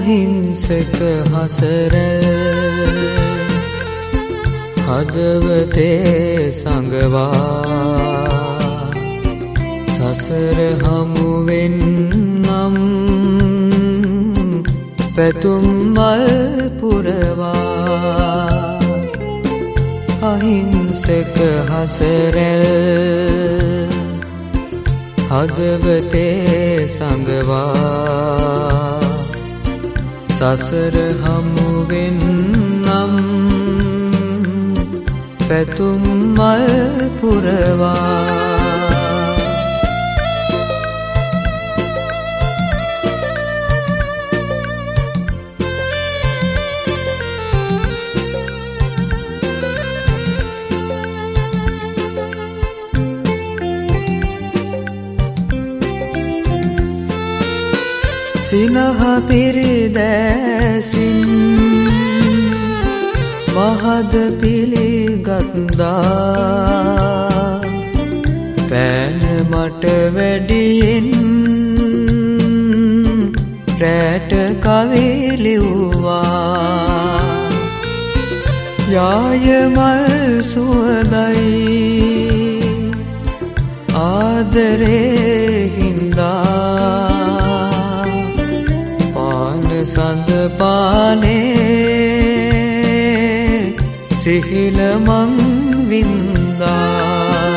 අහිංසක හසරැල් හදවතේ සඟවා සසර හමුවෙන් නම් පැතුම් මල් පුරවා අහිංසක හසරැල් හදවතේ සඟවා සසර හමුවෙන් නම් පැතුම් මල් පුරවා සිනහ පිරිදැසින් මහද පිළිගත්දා පෑන මට වැඩියෙන් රැට කවිලිව්වා යායමල් සුවදයි ආදරේ හින්දා සඳ පානේ සිහිල මං වින්දා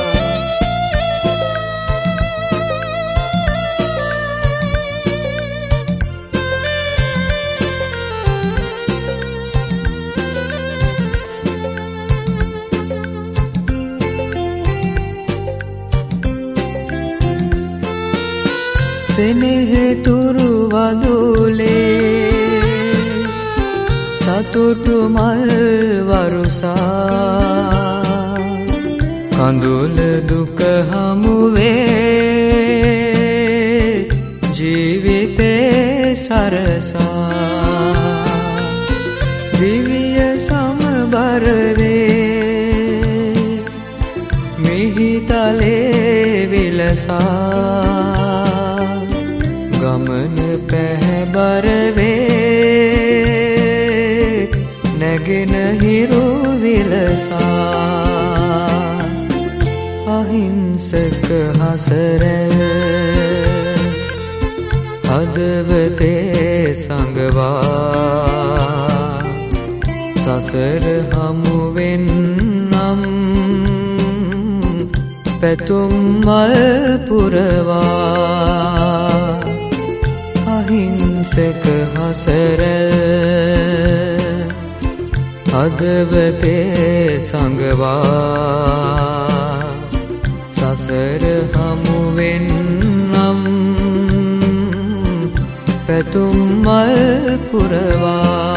සෙනෙහෙ තුරු වදුලේ සතුටු මල් වරුසා කඳුල දුක හමුවේ ජීවිතේ සරසා දිවිය සමබර වේ මිහිතලේ විලසා ගමන පැහැබර වේ නැගෙන හිරු විලසා අහිංසක හසරැල් හදවතේ සඟවා සසර හමුවෙන් නම් පැතුම් මල් පුරවා අහිංසක හසරැල් හදවතේ සඟවා සසර හමුවෙන් නම් පැතුම් මල් පුරවා